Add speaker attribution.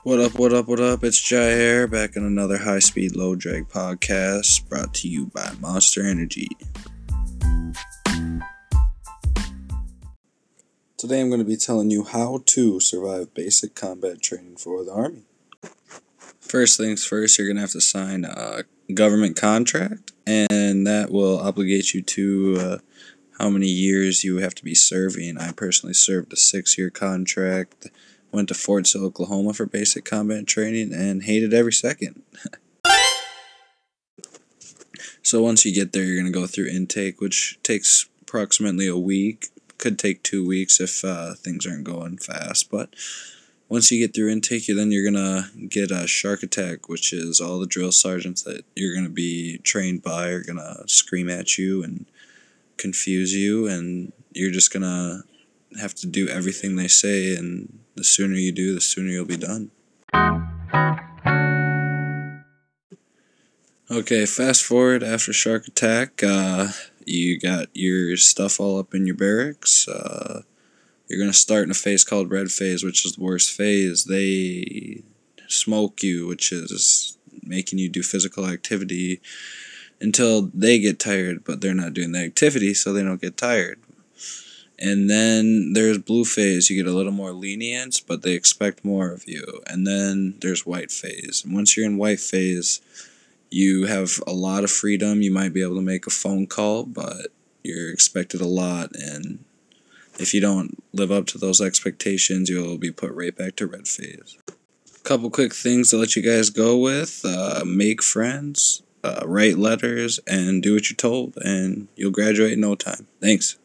Speaker 1: What up, what up, what up? It's Jai here, back in another high speed, low drag podcast brought to you by Monster Energy. Today I'm going to be telling you how to survive basic combat training for the Army. First things first, you're going to have to sign a government contract, and that will obligate you to how many years you have to be serving. I personally served a 6-year contract. Went to Fort Sill, Oklahoma for basic combat training and hated every second. So once you get there, you're going to go through intake, which takes approximately a week. Could take 2 weeks if things aren't going fast. But once you get through intake, you're going to get a shark attack, which is all the drill sergeants that you're going to be trained by are going to scream at you and confuse you, and you're just going to have to do everything they say, and the sooner you do, the sooner you'll be done. Okay, fast forward after Shark Attack, you got your stuff all up in your barracks. You're going to start in a phase called Red Phase, which is the worst phase. They smoke you, which is making you do physical activity until they get tired, but they're not doing the activity, so they don't get tired. And then there's Blue Phase. You get a little more lenience, but they expect more of you. And then there's White Phase. And once you're in White Phase, you have a lot of freedom. You might be able to make a phone call, but you're expected a lot. And if you don't live up to those expectations, you'll be put right back to Red Phase. Couple quick things to let you guys go with. Make friends, write letters, and do what you're told, and you'll graduate in no time. Thanks.